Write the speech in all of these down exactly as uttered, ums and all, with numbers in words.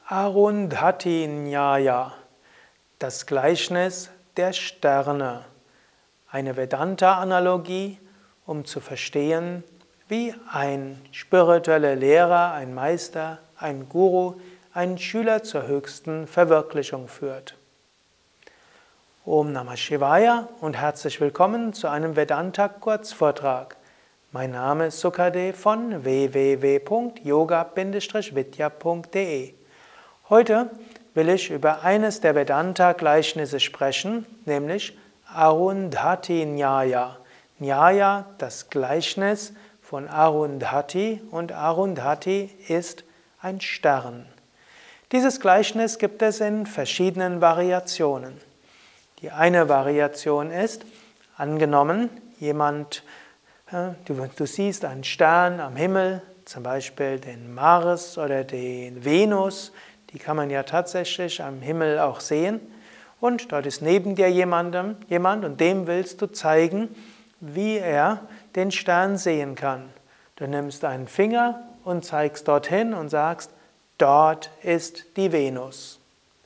Arundhati Nyaya, das Gleichnis der Sterne, eine Vedanta-Analogie, um zu verstehen, wie ein spiritueller Lehrer, ein Meister, ein Guru einen Schüler zur höchsten Verwirklichung führt. Om Namah Shivaya und herzlich willkommen zu einem Vedanta-Kurzvortrag. Mein Name ist Sukadev von w w w punkt yoga vidya punkt de. Heute will ich über eines der Vedanta-Gleichnisse sprechen, nämlich Arundhati Nyaya. Nyaya, das Gleichnis von Arundhati, und Arundhati ist ein Stern. Dieses Gleichnis gibt es in verschiedenen Variationen. Die eine Variation ist, angenommen, jemand, du, du siehst einen Stern am Himmel, zum Beispiel den Mars oder den Venus, die kann man ja tatsächlich am Himmel auch sehen, und dort ist neben dir jemandem, jemand und dem willst du zeigen, wie er den Stern sehen kann. Du nimmst einen Finger und zeigst dorthin und sagst, dort ist die Venus.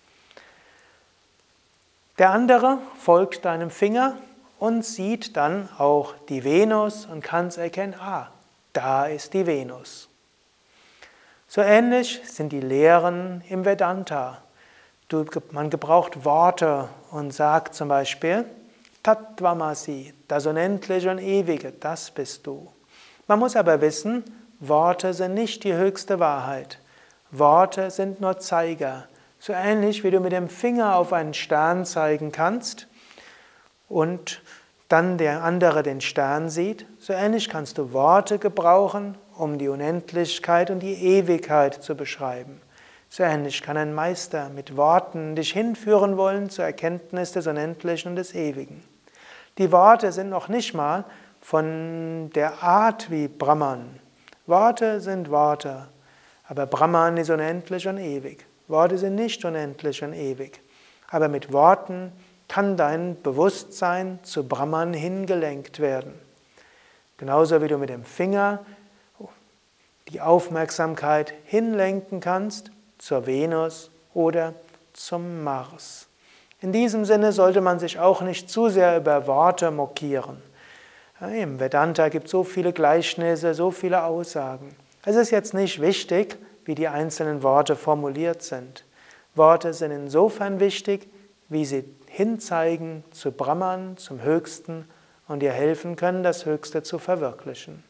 Der andere folgt deinem Finger und sieht dann auch die Venus und kann es erkennen, ah, da ist die Venus. So ähnlich sind die Lehren im Vedanta. Du, man gebraucht Worte und sagt zum Beispiel, Tattvamasi, das Unendliche und Ewige, das bist du. Man muss aber wissen, Worte sind nicht die höchste Wahrheit. Worte sind nur Zeiger. So ähnlich wie du mit dem Finger auf einen Stern zeigen kannst und dann der andere den Stern sieht, so ähnlich kannst du Worte gebrauchen, um die Unendlichkeit und die Ewigkeit zu beschreiben. So ähnlich kann ein Meister mit Worten dich hinführen wollen zur Erkenntnis des Unendlichen und des Ewigen. Die Worte sind noch nicht mal von der Art wie Brahman. Worte sind Worte, aber Brahman ist unendlich und ewig. Worte sind nicht unendlich und ewig, aber mit Worten kann dein Bewusstsein zu Brahman hingelenkt werden. Genauso wie du mit dem Finger die Aufmerksamkeit hinlenken kannst zur Venus oder zum Mars. In diesem Sinne sollte man sich auch nicht zu sehr über Worte mokieren. Im Vedanta gibt es so viele Gleichnisse, so viele Aussagen. Es ist jetzt nicht wichtig, wie die einzelnen Worte formuliert sind. Worte sind insofern wichtig, wie sie hinzeigen zu Brahman, zum Höchsten, und dir helfen können, das Höchste zu verwirklichen.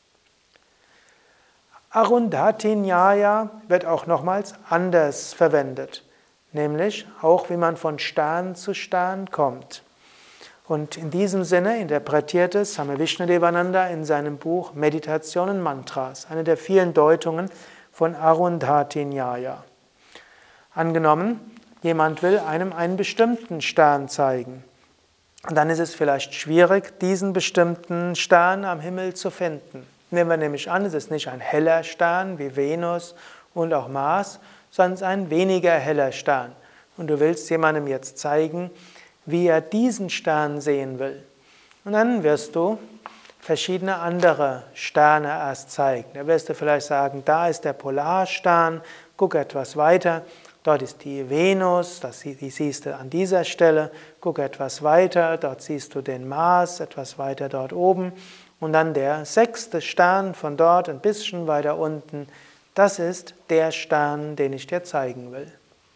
Arundhati Nyaya wird auch nochmals anders verwendet, nämlich auch wie man von Stern zu Stern kommt. Und in diesem Sinne interpretiert es Swami Vishnudevananda in seinem Buch Meditation und Mantras, eine der vielen Deutungen von Arundhati Nyaya. Angenommen, jemand will einem einen bestimmten Stern zeigen. Und dann ist es vielleicht schwierig, diesen bestimmten Stern am Himmel zu finden. Nehmen wir nämlich an, es ist nicht ein heller Stern wie Venus und auch Mars, sondern es ist ein weniger heller Stern. Und du willst jemandem jetzt zeigen, wie er diesen Stern sehen will. Und dann wirst du verschiedene andere Sterne erst zeigen. Da wirst du vielleicht sagen, da ist der Polarstern, guck etwas weiter. Dort ist die Venus, das, die siehst du an dieser Stelle, guck etwas weiter, dort siehst du den Mars, etwas weiter dort oben. Und dann der sechste Stern von dort, ein bisschen weiter unten, das ist der Stern, den ich dir zeigen will.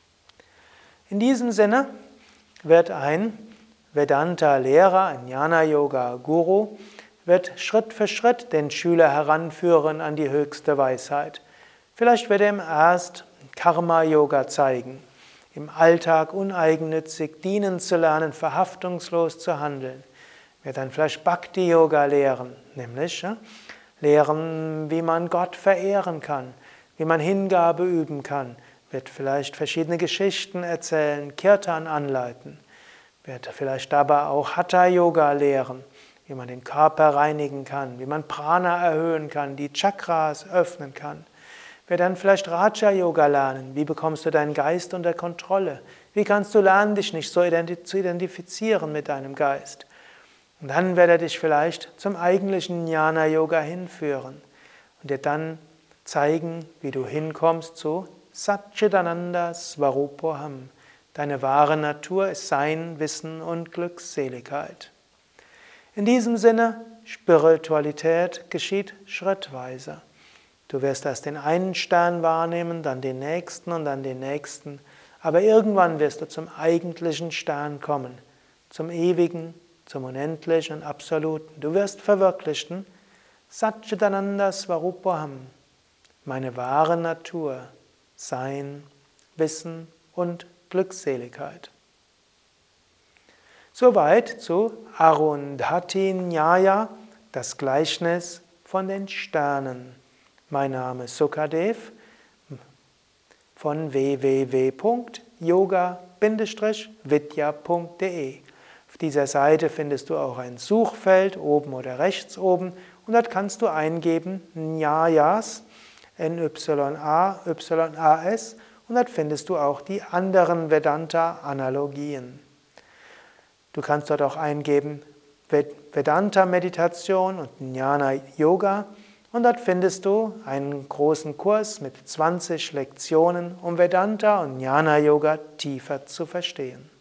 In diesem Sinne wird ein Vedanta-Lehrer, ein Jnana-Yoga-Guru, wird Schritt für Schritt den Schüler heranführen an die höchste Weisheit. Vielleicht wird er ihm erst Karma-Yoga zeigen, im Alltag uneigennützig dienen zu lernen, verhaftungslos zu handeln. Er wird dann vielleicht Bhakti-Yoga lehren, nämlich ja, lehren, wie man Gott verehren kann, wie man Hingabe üben kann, wird vielleicht verschiedene Geschichten erzählen, Kirtan anleiten, wird vielleicht dabei auch Hatha-Yoga lehren, wie man den Körper reinigen kann, wie man Prana erhöhen kann, die Chakras öffnen kann. Wir dann vielleicht Raja-Yoga lernen. Wie bekommst du deinen Geist unter Kontrolle? Wie kannst du lernen, dich nicht so zu identifizieren mit deinem Geist? Und dann wird er dich vielleicht zum eigentlichen Jnana-Yoga hinführen und dir dann zeigen, wie du hinkommst zu Satchitananda Svarupoham. Deine wahre Natur ist Sein, Wissen und Glückseligkeit. In diesem Sinne, Spiritualität geschieht schrittweise. Du wirst erst den einen Stern wahrnehmen, dann den nächsten und dann den nächsten. Aber irgendwann wirst du zum eigentlichen Stern kommen, zum Ewigen, zum Unendlichen und Absoluten. Du wirst verwirklichen, Satchitananda Svarupoham, meine wahre Natur, Sein, Wissen und Glückseligkeit. Soweit zu Arundhati Nyaya, das Gleichnis von den Sternen. Mein Name ist Sukadev von w w w punkt yoga vidya punkt de. Auf dieser Seite findest du auch ein Suchfeld, oben oder rechts oben, und dort kannst du eingeben Nyayas, N Y A Y A S, und dort findest du auch die anderen Vedanta-Analogien. Du kannst dort auch eingeben Vedanta-Meditation und Jnana-Yoga, und dort findest du einen großen Kurs mit zwanzig Lektionen, um Vedanta und Jnana-Yoga tiefer zu verstehen.